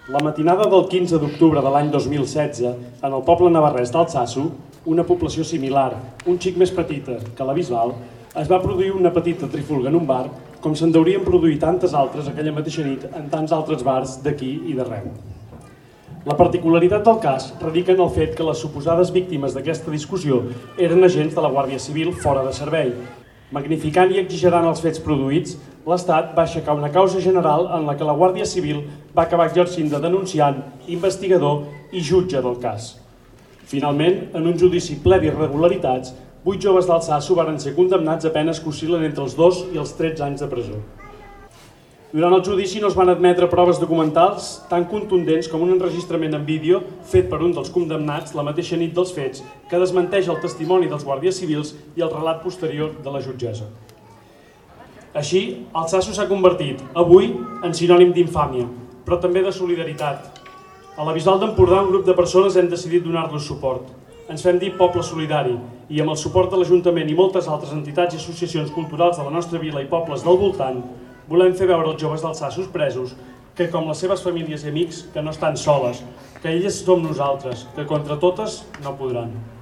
La matinada del 15 d'octubre de l'any 2016, en el poble navarrès d'Altsasu, una població similar, un xic més petita que la Bisbal, es va produir una petita trifulga en un bar, com se'n deurien produir tantes altres aquella mateixa nit en tants altres bars d'aquí i d'arreu. La particularitat del cas radica en el fet que les suposades víctimes d'aquesta discussió eren agents de la Guàrdia Civil fora de servei. Magnificant i exagerant els fets produïts, l'Estat va aixecar una causa general en la que la Guàrdia Civil va acabar exercint de denunciant, investigador i jutge del cas. Finalment, en un judici ple d'irregularitats, 8 joves d'Altsasu varen ser condemnats a penes que oscil·len entre els 2 i els 13 anys de presó. Durant el judici no es van admetre proves documentals tan contundents com un enregistrament en vídeo fet per un dels condemnats la mateixa nit dels fets que desmenteix el testimoni dels guàrdies civils i el relat posterior de la jutgessa. Així, Altsassu s'ha convertit, avui, en sinònim d'infàmia, però també de solidaritat. A la Bisbal d'Empordà, un grup de persones hem decidit donar-los suport. Ens fem dir Poble Solidari i amb el suport de l'Ajuntament i moltes altres entitats i associacions culturals de la nostra vila i pobles del voltant, volem fer veure als joves d'Altsassu presos que, com les seves famílies i amics, que no estan soles, que elles som nosaltres, que contra totes no podran.